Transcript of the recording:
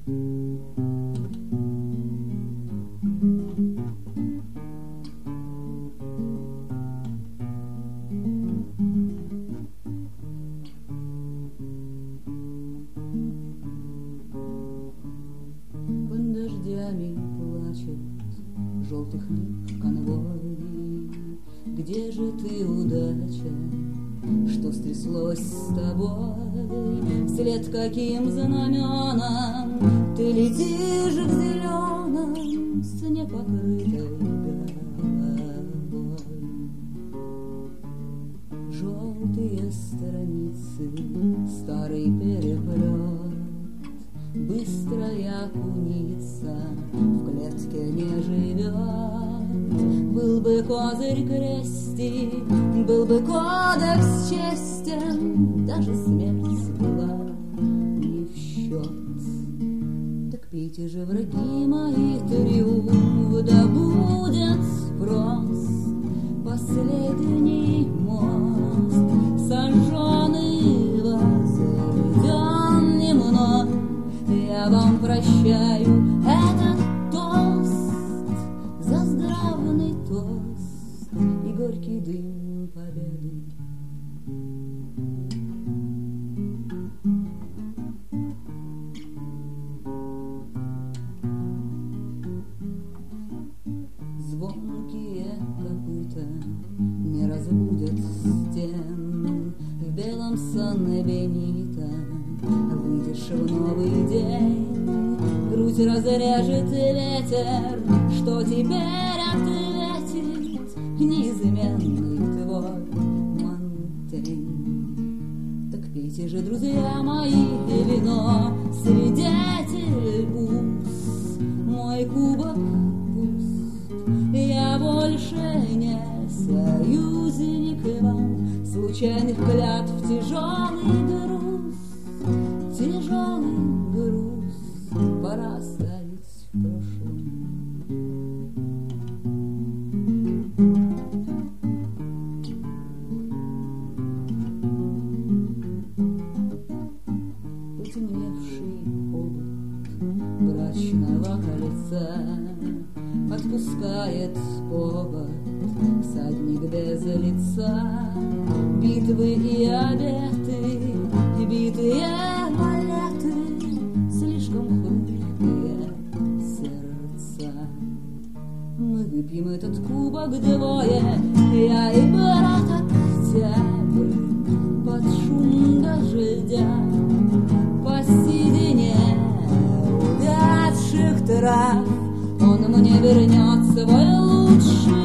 Желтых лип конвой, где же ты, удача? Что стряслось с тобой? Вслед каким знаменам ты летишь в зеленом сне покрытой головой? Желтые страницы, старый переплет, быстрая куница в клетке не живет. Был бы козырь крестик, был бы кодекс честен, даже смерть была не в счет. Так пейте же, враги мои, триумф, да будет спрос. Последний мост, сожженный, возведен не мной, я вам прощаю этот тост за здравный тост и горький дым победы. Звонкие копыта не разбудят стен в белом сонне Бенита. Выйдешь в новый день, грудь разрежет ветер, что теперь ответит неизменный твой Монтень. Так пейте же, друзья мои, вино, свидетель пуст, мой кубок пуст, я больше не союзник вам случайных клятв, тяжелый груз. Тяжелый груз пора оставить в прошлом. Потемневший обод брачного кольца отпускает повод, всадник без лица. Битвы и обеты, битые балеты, слишком хрупкие сердца. Мы выпьем этот кубок двое, я и брат Октябрь, под шум дождя, по седине увядших трав. Он мне вернет свой лучший